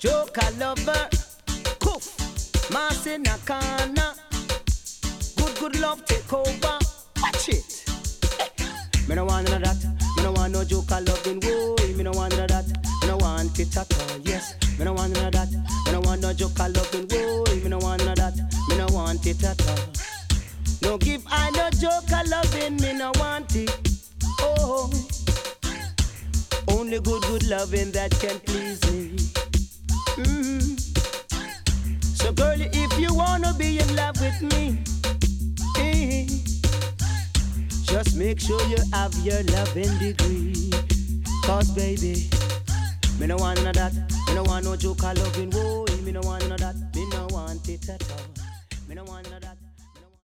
Joker lover, coof, mass in a corner. Good love take over. Watch it. Me no want none of that. Me no want no joker loving. Whoa, me no want none of that. Me no want it at all. Yes, me no want none of that. Me no want no joker loving. Whoa, me no want none of that. Me no want it at all. No give I no joker loving. Me no want it. Oh, only good loving that can please me. So girlie, if you wanna be in love with me, just make sure you have your loving degree. Cause baby, me no want none of that. Me no want no joker loving. Whoa, me no want none of that. Me no want it at all. Me no want none of that.